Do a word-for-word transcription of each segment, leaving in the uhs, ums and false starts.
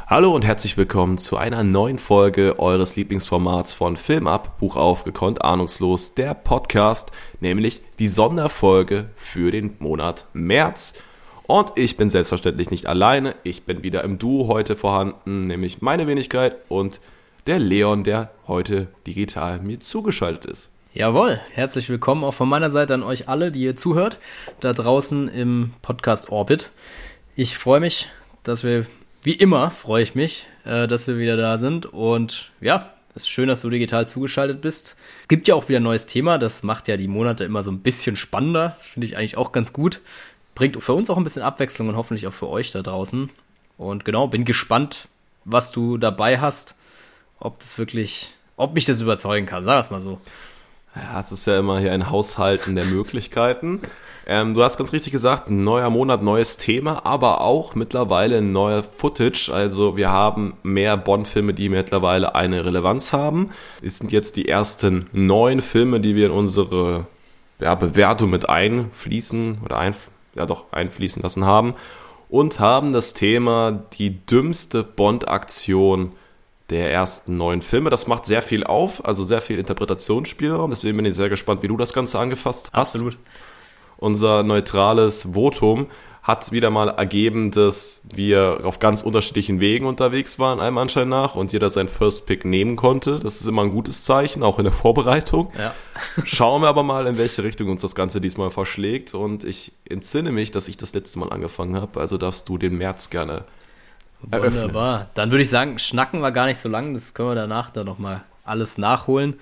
Hallo und herzlich willkommen zu einer neuen Folge eures Lieblingsformats von Film ab, Buch auf, gekonnt, ahnungslos, der Podcast, nämlich die Sonderfolge für den Monat März. Und ich bin selbstverständlich nicht alleine, ich bin wieder im Duo heute vorhanden, nämlich meine Wenigkeit und der Leon, der heute digital mir zugeschaltet ist. Jawohl, herzlich willkommen auch von meiner Seite an euch alle, die ihr zuhört, da draußen im Podcast Orbit. Ich freue mich, dass wir... Wie immer freue ich mich, äh, dass wir wieder da sind und ja, es ist schön, dass du digital zugeschaltet bist. Gibt ja auch wieder ein neues Thema, das macht ja die Monate immer so ein bisschen spannender, das finde ich eigentlich auch ganz gut. Bringt für uns auch ein bisschen Abwechslung und hoffentlich auch für euch da draußen. Und genau, bin gespannt, was du dabei hast, ob das wirklich, ob mich das überzeugen kann, sag es mal so. Ja, es ist ja immer hier ein Haushalten der Möglichkeiten. Ähm, du hast ganz richtig gesagt, ein neuer Monat, neues Thema, aber auch mittlerweile ein neuer Footage. Also wir haben mehr Bond-Filme, die mittlerweile eine Relevanz haben. Es sind jetzt die ersten neun Filme, die wir in unsere ja, Bewertung mit einfließen oder ein, ja doch einfließen lassen haben und haben das Thema die dümmste Bond-Aktion der ersten neun Filme. Das macht sehr viel auf, also sehr viel Interpretationsspielraum. Deswegen bin ich sehr gespannt, wie du das Ganze angefasst hast. Absolut. Unser neutrales Votum hat wieder mal ergeben, dass wir auf ganz unterschiedlichen Wegen unterwegs waren, einem Anschein nach, und jeder seinen First Pick nehmen konnte. Das ist immer ein gutes Zeichen, auch in der Vorbereitung. Ja. Schauen wir aber mal, in welche Richtung uns das Ganze diesmal verschlägt. Und ich entsinne mich, dass ich das letzte Mal angefangen habe. Also darfst du den März gerne eröffnen. Wunderbar. Dann würde ich sagen, schnacken wir gar nicht so lang. Das können wir danach dann nochmal alles nachholen.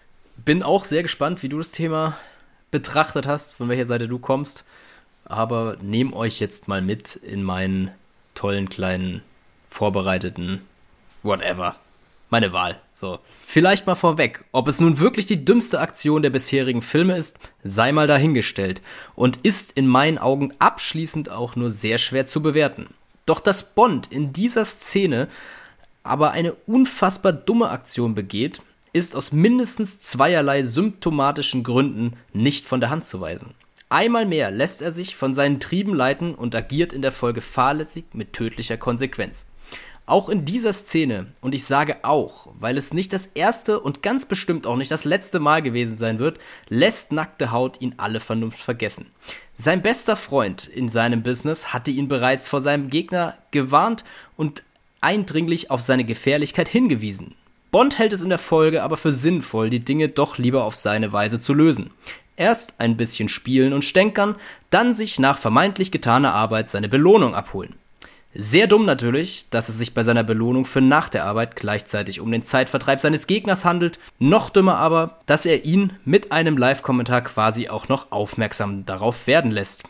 Bin auch sehr gespannt, wie du das Thema betrachtet hast, von welcher Seite du kommst, aber nehmt euch jetzt mal mit in meinen tollen, kleinen, vorbereiteten whatever, meine Wahl. So, vielleicht mal vorweg, ob es nun wirklich die dümmste Aktion der bisherigen Filme ist, sei mal dahingestellt und ist in meinen Augen abschließend auch nur sehr schwer zu bewerten. Doch dass Bond in dieser Szene aber eine unfassbar dumme Aktion begeht, ist aus mindestens zweierlei symptomatischen Gründen nicht von der Hand zu weisen. Einmal mehr lässt er sich von seinen Trieben leiten und agiert in der Folge fahrlässig mit tödlicher Konsequenz. Auch in dieser Szene, und ich sage auch, weil es nicht das erste und ganz bestimmt auch nicht das letzte Mal gewesen sein wird, lässt nackte Haut ihn alle Vernunft vergessen. Sein bester Freund in seinem Business hatte ihn bereits vor seinem Gegner gewarnt und eindringlich auf seine Gefährlichkeit hingewiesen. Bond hält es in der Folge aber für sinnvoll, die Dinge doch lieber auf seine Weise zu lösen. Erst ein bisschen spielen und stänkern, dann sich nach vermeintlich getaner Arbeit seine Belohnung abholen. Sehr dumm natürlich, dass es sich bei seiner Belohnung für nach der Arbeit gleichzeitig um den Zeitvertreib seines Gegners handelt. Noch dümmer aber, dass er ihn mit einem Live-Kommentar quasi auch noch aufmerksam darauf werden lässt.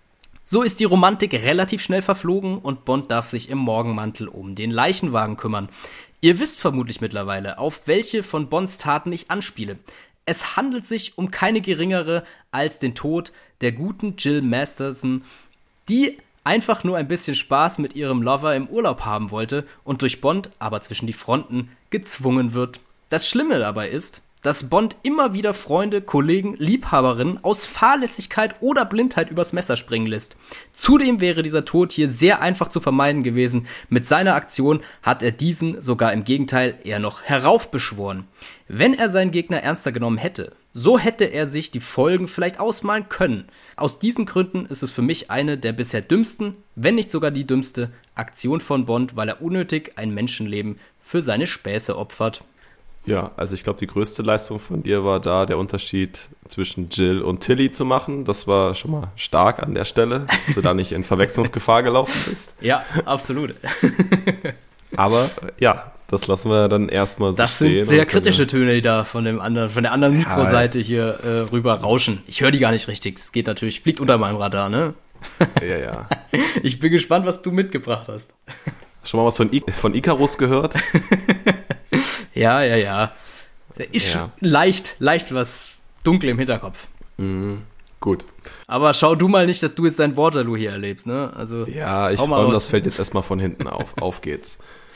So ist die Romantik relativ schnell verflogen und Bond darf sich im Morgenmantel um den Leichenwagen kümmern. Ihr wisst vermutlich mittlerweile, auf welche von Bonds Taten ich anspiele. Es handelt sich um keine geringere als den Tod der guten Jill Masterson, die einfach nur ein bisschen Spaß mit ihrem Lover im Urlaub haben wollte und durch Bond, aber zwischen die Fronten, gezwungen wird. Das Schlimme dabei ist, dass Bond immer wieder Freunde, Kollegen, Liebhaberinnen aus Fahrlässigkeit oder Blindheit übers Messer springen lässt. Zudem wäre dieser Tod hier sehr einfach zu vermeiden gewesen. Mit seiner Aktion hat er diesen sogar im Gegenteil eher noch heraufbeschworen. Wenn er seinen Gegner ernster genommen hätte, so hätte er sich die Folgen vielleicht ausmalen können. Aus diesen Gründen ist es für mich eine der bisher dümmsten, wenn nicht sogar die dümmste Aktion von Bond, weil er unnötig ein Menschenleben für seine Späße opfert. Ja, also ich glaube, die größte Leistung von dir war da, der Unterschied zwischen Jill und Tilly zu machen. Das war schon mal stark an der Stelle, dass du da nicht in Verwechslungsgefahr gelaufen bist. Ja, absolut. Aber ja, das lassen wir dann erstmal so das stehen. Das sind sehr kritische Töne, die da von dem anderen, von der anderen Mikroseite hier äh, rüber rauschen. Ich höre die gar nicht richtig. Es geht natürlich, fliegt unter meinem Radar, ne? Ja, ja. Ich bin gespannt, was du mitgebracht hast. Schon mal was von, I- von Icarus gehört? Ja, ja, ja. Ist ja. leicht, leicht was dunkel im Hinterkopf. Mhm, gut. Aber schau du mal nicht, dass du jetzt dein Waterloo hier erlebst, ne? Also, ja, ich räume das Feld jetzt erstmal von hinten auf. Auf geht's.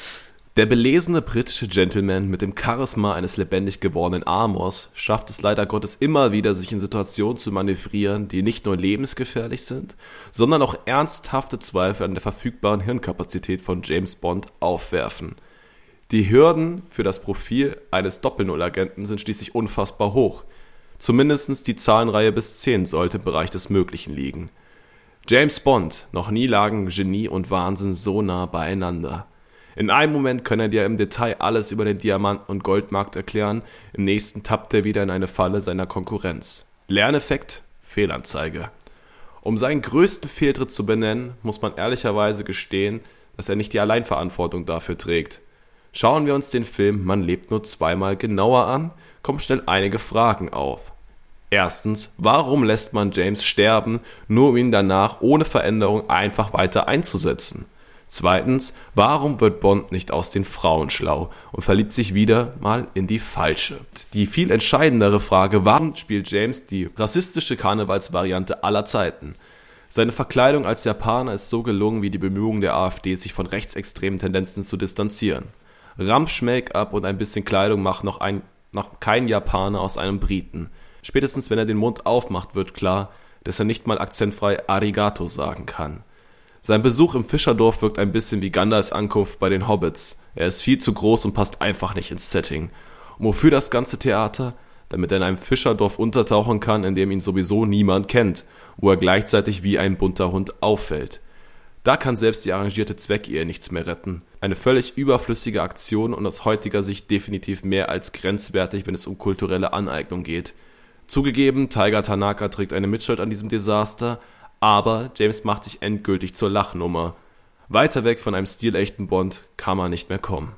Der belesene britische Gentleman mit dem Charisma eines lebendig gewordenen Amors schafft es leider Gottes immer wieder, sich in Situationen zu manövrieren, die nicht nur lebensgefährlich sind, sondern auch ernsthafte Zweifel an der verfügbaren Hirnkapazität von James Bond aufwerfen. Die Hürden für das Profil eines Doppel-Null-Agenten sind schließlich unfassbar hoch. Zumindest die Zahlenreihe bis zehn sollte im Bereich des Möglichen liegen. James Bond, noch nie lagen Genie und Wahnsinn so nah beieinander. In einem Moment kann er dir im Detail alles über den Diamant- und Goldmarkt erklären, im nächsten tappt er wieder in eine Falle seiner Konkurrenz. Lerneffekt, Fehlanzeige. Um seinen größten Fehltritt zu benennen, muss man ehrlicherweise gestehen, dass er nicht die Alleinverantwortung dafür trägt. Schauen wir uns den Film Man lebt nur zweimal genauer an, kommen schnell einige Fragen auf. Erstens, warum lässt man James sterben, nur um ihn danach ohne Veränderung einfach weiter einzusetzen? Zweitens, warum wird Bond nicht aus den Frauen schlau und verliebt sich wieder mal in die falsche? Die viel entscheidendere Frage, warum spielt James die rassistische Karnevalsvariante aller Zeiten? Seine Verkleidung als Japaner ist so gelungen wie die Bemühungen der AfD, sich von rechtsextremen Tendenzen zu distanzieren. Ramsch-Make-up und ein bisschen Kleidung macht noch, ein, noch kein Japaner aus einem Briten. Spätestens wenn er den Mund aufmacht, wird klar, dass er nicht mal akzentfrei Arigato sagen kann. Sein Besuch im Fischerdorf wirkt ein bisschen wie Gandalfs Ankunft bei den Hobbits. Er ist viel zu groß und passt einfach nicht ins Setting. Und wofür das ganze Theater? Damit er in einem Fischerdorf untertauchen kann, in dem ihn sowieso niemand kennt, wo er gleichzeitig wie ein bunter Hund auffällt. Da kann selbst die arrangierte Zweckehe nichts mehr retten. Eine völlig überflüssige Aktion und aus heutiger Sicht definitiv mehr als grenzwertig, wenn es um kulturelle Aneignung geht. Zugegeben, Taiga Tanaka trägt eine Mitschuld an diesem Desaster, aber James macht sich endgültig zur Lachnummer. Weiter weg von einem stilechten Bond kann man nicht mehr kommen.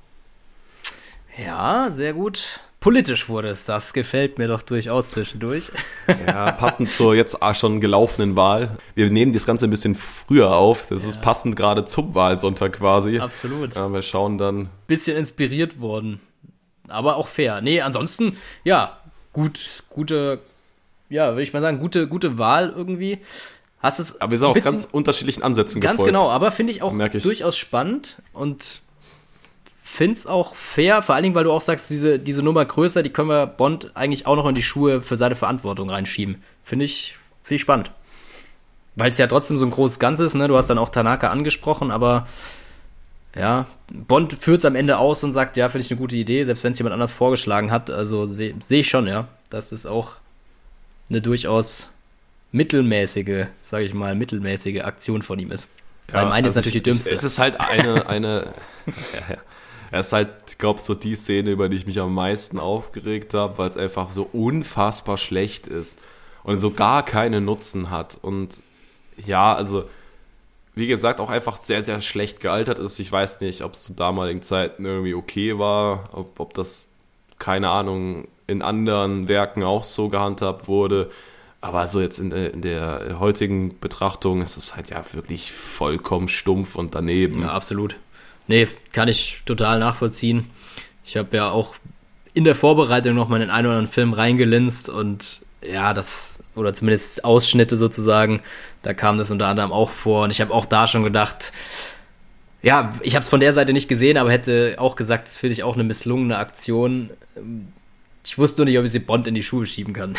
Ja, sehr gut. Politisch wurde es, das gefällt mir doch durchaus zwischendurch. Ja, passend zur jetzt schon gelaufenen Wahl. Wir nehmen das Ganze ein bisschen früher auf. Das ja. ist passend gerade zum Wahlsonntag quasi. Absolut. Ja, wir schauen dann. Bisschen inspiriert worden. Aber auch fair. Nee, ansonsten, ja, gut, gute, ja, würde ich mal sagen, gute, gute Wahl irgendwie. Hast es aber wir sind auch ganz unterschiedlichen Ansätzen ganz gefolgt. Ganz genau, aber finde ich auch ich. durchaus spannend und finde es auch fair, vor allen Dingen, weil du auch sagst, diese, diese Nummer größer, die können wir Bond eigentlich auch noch in die Schuhe für seine Verantwortung reinschieben. Finde ich, find ich spannend. Weil es ja trotzdem so ein großes Ganzes ist, ne? Du hast dann auch Tanaka angesprochen, aber ja, Bond führt es am Ende aus und sagt, ja, finde ich eine gute Idee, selbst wenn es jemand anders vorgeschlagen hat. Also sehe seh ich schon, ja, dass es auch eine durchaus mittelmäßige, sage ich mal, mittelmäßige Aktion von ihm ist. Ja, weil meine also ist natürlich ich, die dümmste. Ich, es ist halt eine, eine ja, ja. Es ist halt, ich glaube, so die Szene, über die ich mich am meisten aufgeregt habe, weil es einfach so unfassbar schlecht ist und so gar keinen Nutzen hat. Und ja, also, wie gesagt, auch einfach sehr, sehr schlecht gealtert ist. Ich weiß nicht, ob es zu damaligen Zeiten irgendwie okay war, ob, ob das, keine Ahnung, in anderen Werken auch so gehandhabt wurde. Aber so jetzt in der, in der heutigen Betrachtung ist es halt ja wirklich vollkommen stumpf und daneben. Ja, absolut. Nee, kann ich total nachvollziehen. Ich habe ja auch in der Vorbereitung noch mal in den einen oder anderen Film reingelinst und ja, das, oder zumindest Ausschnitte sozusagen, da kam das unter anderem auch vor und ich habe auch da schon gedacht, ja, ich habe es von der Seite nicht gesehen, aber hätte auch gesagt, das finde ich auch eine misslungene Aktion. Ich wusste nur nicht, ob ich sie Bond in die Schuhe schieben kann.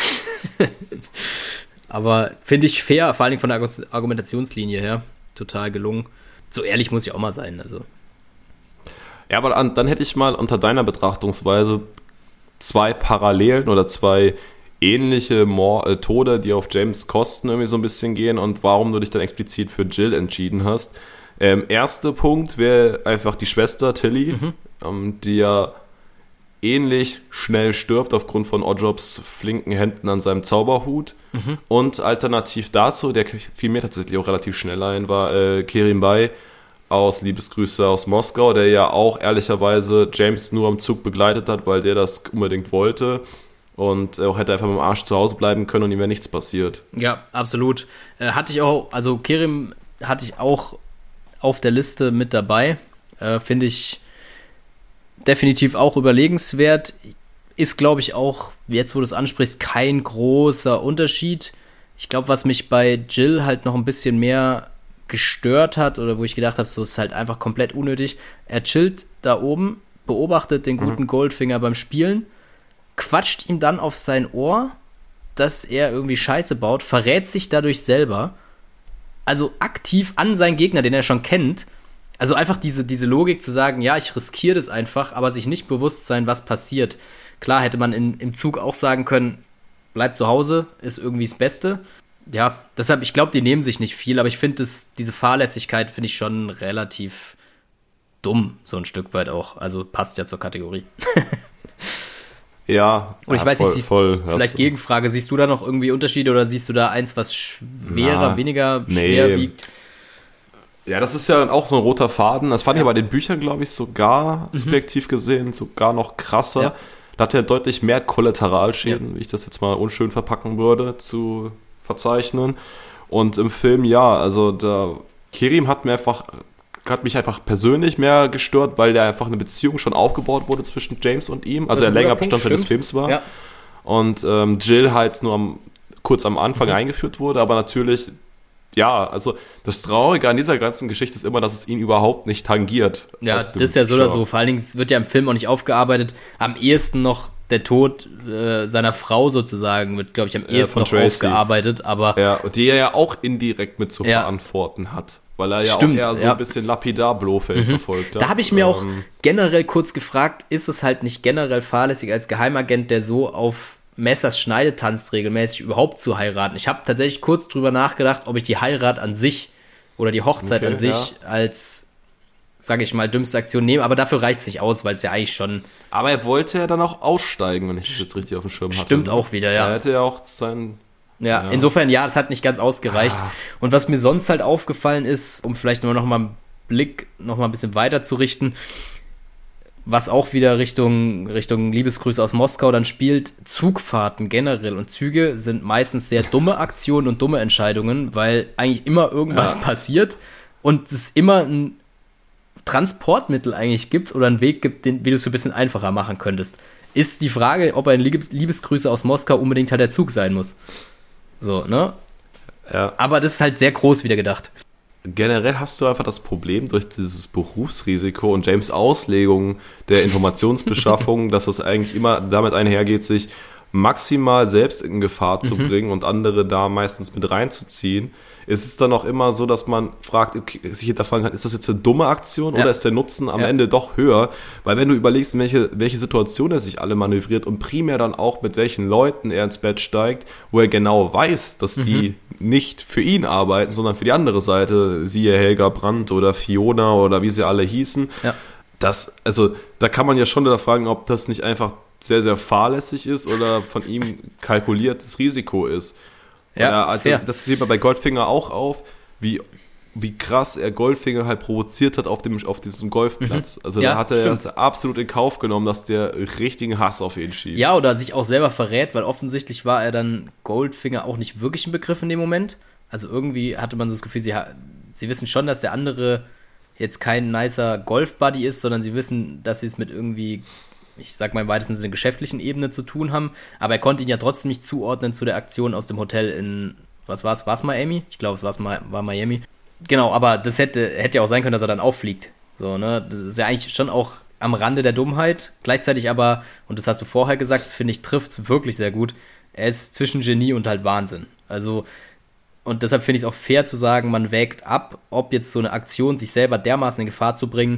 Aber finde ich fair, vor allem von der Argumentationslinie her, total gelungen. So ehrlich muss ich auch mal sein, also. Ja, aber dann, dann hätte ich mal unter deiner Betrachtungsweise zwei Parallelen oder zwei ähnliche Mor- äh, Tode, die auf James Kosten irgendwie so ein bisschen gehen und warum du dich dann explizit für Jill entschieden hast. Ähm, erster Punkt wäre einfach die Schwester Tilly, mhm. ähm, die ja ähnlich schnell stirbt aufgrund von Oddjobs flinken Händen an seinem Zauberhut. Mhm. Und alternativ dazu, der fiel mir tatsächlich auch relativ schnell ein, war äh, Kerim Bey aus Liebesgrüße aus Moskau, der ja auch ehrlicherweise James nur am Zug begleitet hat, weil der das unbedingt wollte und auch hätte einfach mit dem Arsch zu Hause bleiben können und ihm wäre nichts passiert. Ja, absolut. Äh, hatte ich auch, also Kerim hatte ich auch auf der Liste mit dabei. Äh, finde ich definitiv auch überlegenswert. Ist, glaube ich, auch, jetzt wo du es ansprichst, kein großer Unterschied. Ich glaube, was mich bei Jill halt noch ein bisschen mehr gestört hat oder wo ich gedacht habe, so ist halt einfach komplett unnötig. Er chillt da oben, beobachtet den guten mhm. Goldfinger beim Spielen, quatscht ihm dann auf sein Ohr, dass er irgendwie Scheiße baut, verrät sich dadurch selber, also aktiv an seinen Gegner, den er schon kennt. Also einfach diese, diese Logik zu sagen, ja, ich riskiere das einfach, aber sich nicht bewusst sein, was passiert. Klar hätte man in, im Zug auch sagen können, bleib zu Hause, ist irgendwie das Beste. Ja, deshalb, ich glaube, die nehmen sich nicht viel, aber ich finde, diese Fahrlässigkeit finde ich schon relativ dumm, so ein Stück weit auch. Also passt ja zur Kategorie. Ja, und ich ja, weiß voll, nicht, siehst, voll, vielleicht Gegenfrage, siehst du da noch irgendwie Unterschiede oder siehst du da eins, was schwerer, Na, weniger schwer nee. wiegt? Ja, das ist ja auch so ein roter Faden. Das fand ja. ich bei den Büchern, glaube ich, sogar mhm. subjektiv gesehen, sogar noch krasser. Ja. Da hat er deutlich mehr Kollateralschäden, ja. wie ich das jetzt mal unschön verpacken würde, zu verzeichnen. Und im Film, ja, also der Kerim hat mir einfach, hat mich einfach persönlich mehr gestört, weil da einfach eine Beziehung schon aufgebaut wurde zwischen James und ihm, also ein längerer Bestandteil des Films war. Ja. Und ähm, Jill halt nur am, kurz am Anfang mhm. eingeführt wurde, aber natürlich, ja, also das Traurige an dieser ganzen Geschichte ist immer, dass es ihn überhaupt nicht tangiert. Ja, das ist ja so Show. Oder so. Vor allen Dingen wird ja im Film auch nicht aufgearbeitet. Am ehesten noch der Tod äh, seiner Frau sozusagen wird, glaube ich, am ehesten äh, noch Tracy. aufgearbeitet. Aber ja, und die er ja auch indirekt mit zu ja. verantworten hat. Weil er ja Stimmt, auch eher so ja. ein bisschen lapidar Blofeld mhm. verfolgt hat. Da habe ich mir ähm, auch generell kurz gefragt, ist es halt nicht generell fahrlässig als Geheimagent, der so auf Messers Schneide tanzt, regelmäßig überhaupt zu heiraten? Ich habe tatsächlich kurz drüber nachgedacht, ob ich die Heirat an sich oder die Hochzeit okay, an sich ja. als, sage ich mal, dümmste Aktion nehme, aber dafür reicht es nicht aus, weil es ja eigentlich schon... Aber er wollte ja dann auch aussteigen, wenn ich das jetzt richtig auf dem Schirm hatte. Stimmt auch wieder, ja. Er hätte ja auch sein... Ja, ja, insofern, ja, das hat nicht ganz ausgereicht. Ah. Und was mir sonst halt aufgefallen ist, um vielleicht nur noch mal einen Blick noch mal ein bisschen weiter zu richten, was auch wieder Richtung, Richtung Liebesgrüße aus Moskau dann spielt, Zugfahrten generell und Züge sind meistens sehr dumme Aktionen und dumme Entscheidungen, weil eigentlich immer irgendwas ja. passiert und es immer ein Transportmittel eigentlich gibt oder einen Weg gibt, den, wie du es so ein bisschen einfacher machen könntest. Ist die Frage, ob ein Liebes- Liebesgrüße aus Moskau unbedingt halt der Zug sein muss. So, ne? Ja. Aber das ist halt sehr groß wieder gedacht. Generell hast du einfach das Problem durch dieses Berufsrisiko und James' Auslegung der Informationsbeschaffung, dass es eigentlich immer damit einhergeht, sich maximal selbst in Gefahr zu mhm. bringen und andere da meistens mit reinzuziehen. Ist es dann auch immer so, dass man fragt, okay, sich hinterfragen kann, ist das jetzt eine dumme Aktion ja. oder ist der Nutzen am ja. Ende doch höher? Weil wenn du überlegst, in welche, welche Situation er sich alle manövriert und primär dann auch mit welchen Leuten er ins Bett steigt, wo er genau weiß, dass mhm. die nicht für ihn arbeiten, sondern für die andere Seite, siehe Helga Brandt oder Fiona oder wie sie alle hießen. Ja. Das, also da kann man ja schon wieder fragen, ob das nicht einfach sehr, sehr fahrlässig ist oder von ihm kalkuliertes Risiko ist. Ja, ja, also fair. Das sieht man bei Goldfinger auch auf, wie, wie krass er Goldfinger halt provoziert hat auf, dem, auf diesem Golfplatz. Mhm. Also ja, da hat er das absolut in Kauf genommen, dass der richtigen Hass auf ihn schiebt. Ja, oder sich auch selber verrät, weil offensichtlich war er dann Goldfinger auch nicht wirklich ein Begriff in dem Moment. Also irgendwie hatte man so das Gefühl, sie, sie wissen schon, dass der andere jetzt kein nicer Golf-Buddy ist, sondern sie wissen, dass sie es mit irgendwie... ich sag mal im weitesten Sinne geschäftlichen Ebene zu tun haben, aber er konnte ihn ja trotzdem nicht zuordnen zu der Aktion aus dem Hotel in, was war's, war's Miami? Ich glaube, es war's, war Miami. Genau, aber das hätte, hätte ja auch sein können, dass er dann auffliegt. So, ne, das ist ja eigentlich schon auch am Rande der Dummheit, gleichzeitig aber, und das hast du vorher gesagt, das finde ich, trifft es wirklich sehr gut, er ist zwischen Genie und halt Wahnsinn. Also, und deshalb finde ich es auch fair zu sagen, man wägt ab, ob jetzt so eine Aktion, sich selber dermaßen in Gefahr zu bringen,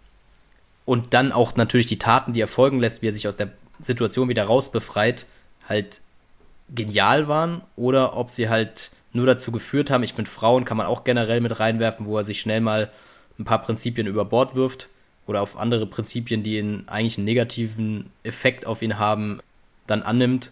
und dann auch natürlich die Taten, die er folgen lässt, wie er sich aus der Situation wieder rausbefreit, halt genial waren oder ob sie halt nur dazu geführt haben. Ich finde, Frauen kann man auch generell mit reinwerfen, wo er sich schnell mal ein paar Prinzipien über Bord wirft oder auf andere Prinzipien, die ihn eigentlich einen negativen Effekt auf ihn haben, dann annimmt.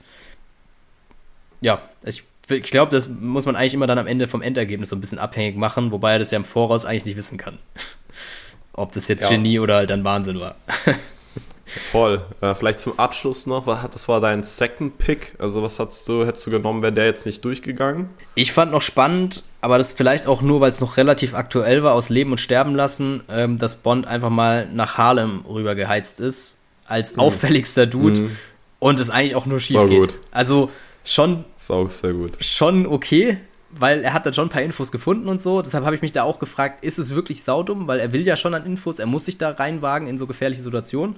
Ja, ich, ich glaube, das muss man eigentlich immer dann am Ende vom Endergebnis so ein bisschen abhängig machen, wobei er das ja im Voraus eigentlich nicht wissen kann. Ob das jetzt ja. Genie oder halt dann Wahnsinn war. Voll. Äh, vielleicht zum Abschluss noch, was, was war dein Second Pick? Also was hast du, hättest du genommen, wäre der jetzt nicht durchgegangen? Ich fand noch spannend, aber das vielleicht auch nur, weil es noch relativ aktuell war, aus Leben und Sterben lassen, ähm, dass Bond einfach mal nach Harlem rüber geheizt ist, als mhm. auffälligster Dude mhm. und es eigentlich auch nur schief Sau geht. Gut. Also schon, Sau, sehr gut. schon okay, weil er hat da schon ein paar Infos gefunden und so. Deshalb habe ich mich da auch gefragt, ist es wirklich saudumm? Weil er will ja schon an Infos, er muss sich da reinwagen in so gefährliche Situationen.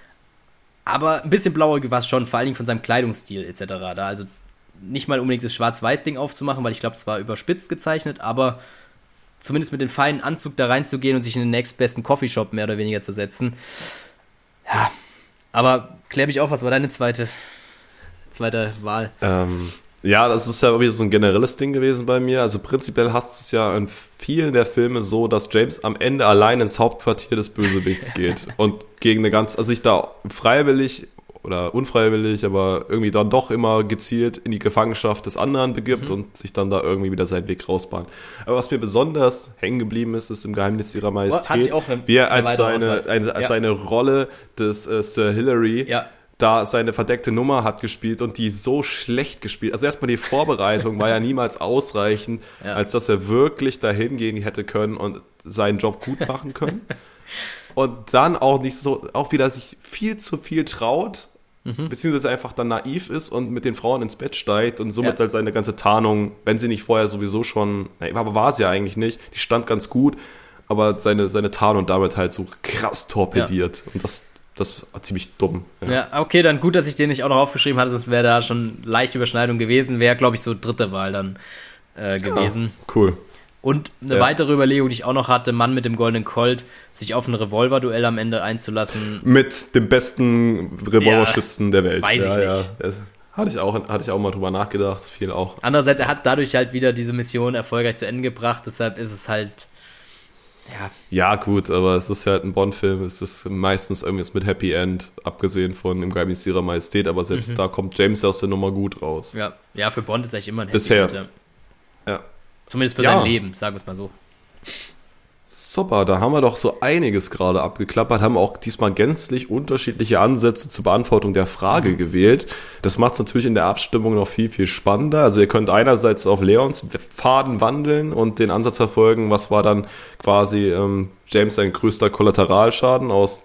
Aber ein bisschen blauäugig war es schon, vor allen Dingen von seinem Kleidungsstil et cetera. Da also nicht mal unbedingt das Schwarz-Weiß-Ding aufzumachen, weil ich glaube, es war überspitzt gezeichnet, aber zumindest mit dem feinen Anzug da reinzugehen und sich in den nächstbesten Coffeeshop mehr oder weniger zu setzen. Ja, aber klär mich auf, was war deine zweite, zweite Wahl? Ähm, ja, das ist ja wieder so ein generelles Ding gewesen bei mir. Also prinzipiell hast du es ja in vielen der Filme so, dass James am Ende allein ins Hauptquartier des Bösewichts geht und gegen eine ganz, also sich da freiwillig oder unfreiwillig, aber irgendwie dann doch immer gezielt in die Gefangenschaft des anderen begibt mhm. und sich dann da irgendwie wieder seinen Weg rausbahnt. Aber was mir besonders hängen geblieben ist, ist im Geheimnis ihrer Majestät, oh, eine, wie er als, seine, eine, als ja. seine Rolle des äh, Sir Hilary ja. da seine verdeckte Nummer hat gespielt und die so schlecht gespielt. Also erstmal die Vorbereitung war ja niemals ausreichend, ja. als dass er wirklich dahin gehen hätte können und seinen Job gut machen können. Und dann auch nicht so, auch wieder sich viel zu viel traut, mhm. beziehungsweise einfach dann naiv ist und mit den Frauen ins Bett steigt und somit ja. halt seine ganze Tarnung, wenn sie nicht vorher sowieso schon, aber war sie ja eigentlich nicht, die stand ganz gut, aber seine, seine Tarnung damit halt so krass torpediert. Ja. Und das, das war ziemlich dumm. Ja. ja, okay, dann gut, dass ich den nicht auch noch aufgeschrieben hatte, sonst wäre da schon leichte Überschneidung gewesen, wäre, glaube ich, so dritte Wahl dann äh, gewesen. Ja, cool. Und eine ja. weitere Überlegung, die ich auch noch hatte, Mann mit dem goldenen Colt, sich auf ein Revolverduell am Ende einzulassen. Mit dem besten Revolverschützen ja, der Welt. Weiß ja, ich ja. nicht. Hatte ich, auch, hatte ich auch mal drüber nachgedacht, viel auch. Andererseits, er hat dadurch halt wieder diese Mission erfolgreich zu Ende gebracht, deshalb ist es halt, ja. Ja, gut, aber es ist halt ein Bond-Film, es ist meistens irgendwas mit Happy End, abgesehen von im Geheimnis ihrer Majestät, aber selbst mhm. da kommt James aus der Nummer gut raus. Ja, ja, für Bond ist eigentlich immer ein Happy Bisher. End. Ja. ja. Zumindest für ja. sein Leben, sagen wir es mal so. Super, da haben wir doch so einiges gerade abgeklappert, haben auch diesmal gänzlich unterschiedliche Ansätze zur Beantwortung der Frage mhm. gewählt. Das macht es natürlich in der Abstimmung noch viel, viel spannender. Also ihr könnt einerseits auf Leons Pfaden wandeln und den Ansatz verfolgen, was war dann quasi ähm, James sein größter Kollateralschaden aus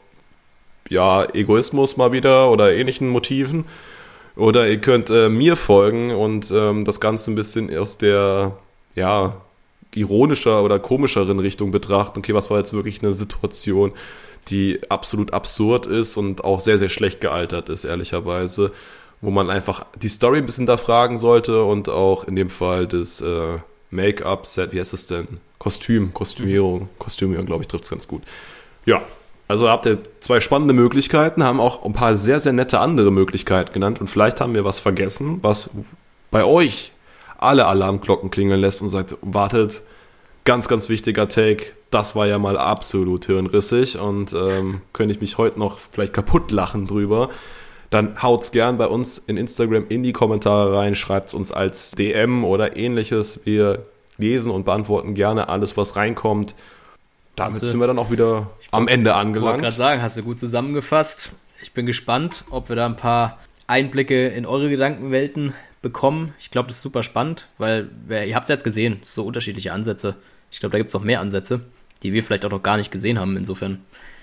ja, Egoismus mal wieder oder ähnlichen Motiven. Oder ihr könnt äh, mir folgen und ähm, das Ganze ein bisschen aus der ja, ironischer oder komischeren Richtung betrachten. Okay, was war jetzt wirklich eine Situation, die absolut absurd ist und auch sehr, sehr schlecht gealtert ist, ehrlicherweise, wo man einfach die Story ein bisschen hinterfragen sollte und auch in dem Fall des äh, Make-up-Set, wie heißt es denn? Kostüm, Kostümierung, Kostümierung, glaube ich, trifft es ganz gut. Ja, also habt ihr zwei spannende Möglichkeiten, haben auch ein paar sehr, sehr nette andere Möglichkeiten genannt und vielleicht haben wir was vergessen, was bei euch alle Alarmglocken klingeln lässt und sagt, wartet, ganz, ganz wichtiger Take, das war ja mal absolut hirnrissig und ähm, könnte ich mich heute noch vielleicht kaputt lachen drüber, dann haut's gern bei uns in Instagram in die Kommentare rein, schreibt's uns als D M oder ähnliches, wir lesen und beantworten gerne alles, was reinkommt. Damit du, sind wir dann auch wieder am Ende angelangt. Ich wollte gerade sagen, hast du gut zusammengefasst. Ich bin gespannt, ob wir da ein paar Einblicke in eure Gedankenwelten bekommen. Ich glaube, das ist super spannend, weil ihr habt es jetzt gesehen, so unterschiedliche Ansätze. Ich glaube, da gibt es noch mehr Ansätze, die wir vielleicht auch noch gar nicht gesehen haben. Insofern,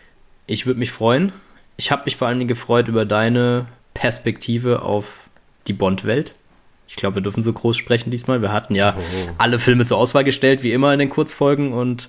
ich würde mich freuen. Ich habe mich vor allen Dingen gefreut über deine Perspektive auf die Bond-Welt. Ich glaube, wir dürfen so groß sprechen diesmal. Wir hatten ja oh. alle Filme zur Auswahl gestellt, wie immer in den Kurzfolgen und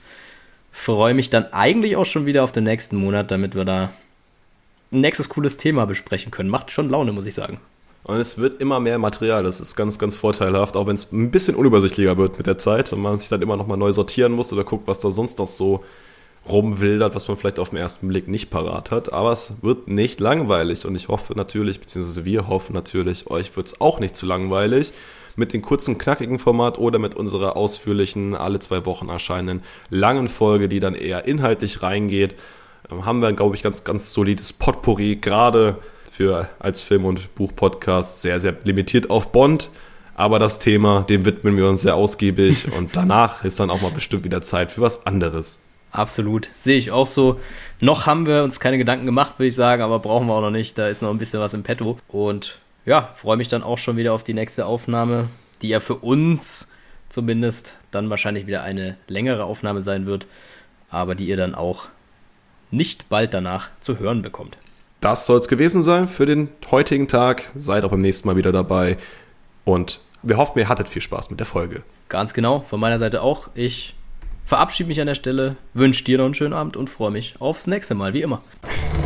freue mich dann eigentlich auch schon wieder auf den nächsten Monat, damit wir da ein nächstes cooles Thema besprechen können. Macht schon Laune, muss ich sagen. Und es wird immer mehr Material, das ist ganz, ganz vorteilhaft, auch wenn es ein bisschen unübersichtlicher wird mit der Zeit und man sich dann immer nochmal neu sortieren muss oder guckt, was da sonst noch so rumwildert, was man vielleicht auf den ersten Blick nicht parat hat. Aber es wird nicht langweilig und ich hoffe natürlich, beziehungsweise wir hoffen natürlich, euch wird es auch nicht zu langweilig mit dem kurzen, knackigen Format oder mit unserer ausführlichen, alle zwei Wochen erscheinenden langen Folge, die dann eher inhaltlich reingeht. Haben wir, glaube ich, ganz, ganz solides Potpourri, gerade für als Film- und Buch-Podcast sehr, sehr limitiert auf Bond. Aber das Thema, dem widmen wir uns sehr ausgiebig und danach ist dann auch mal bestimmt wieder Zeit für was anderes. Absolut, sehe ich auch so. Noch haben wir uns keine Gedanken gemacht, würde ich sagen, aber brauchen wir auch noch nicht. Da ist noch ein bisschen was im Petto. Und ja, freue mich dann auch schon wieder auf die nächste Aufnahme, die ja für uns zumindest dann wahrscheinlich wieder eine längere Aufnahme sein wird, aber die ihr dann auch nicht bald danach zu hören bekommt. Das soll es gewesen sein für den heutigen Tag. Seid auch beim nächsten Mal wieder dabei und wir hoffen, ihr hattet viel Spaß mit der Folge. Ganz genau, von meiner Seite auch. Ich verabschiede mich an der Stelle, wünsche dir noch einen schönen Abend und freue mich aufs nächste Mal, wie immer.